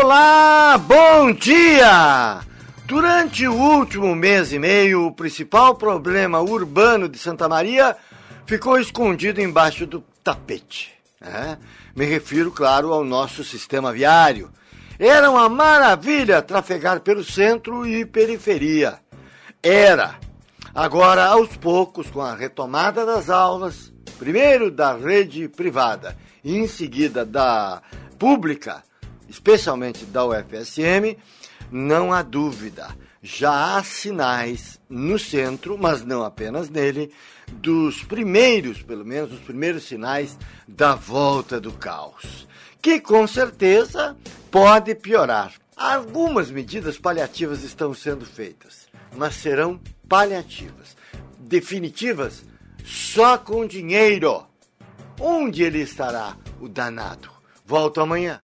Olá, bom dia! Durante o último mês e meio, o principal problema urbano de Santa Maria ficou escondido embaixo do tapete. Me refiro, claro, ao nosso sistema viário. Era uma maravilha trafegar pelo centro e periferia. Era. Agora, aos poucos, com a retomada das aulas, primeiro da rede privada e em seguida da pública, especialmente da UFSM, não há dúvida, já há sinais no centro, mas não apenas nele, dos primeiros, pelo menos os primeiros sinais da volta do caos, que com certeza pode piorar. Algumas medidas paliativas estão sendo feitas, mas serão paliativas. Definitivas, só com dinheiro. Onde ele estará, o danado? Volto amanhã.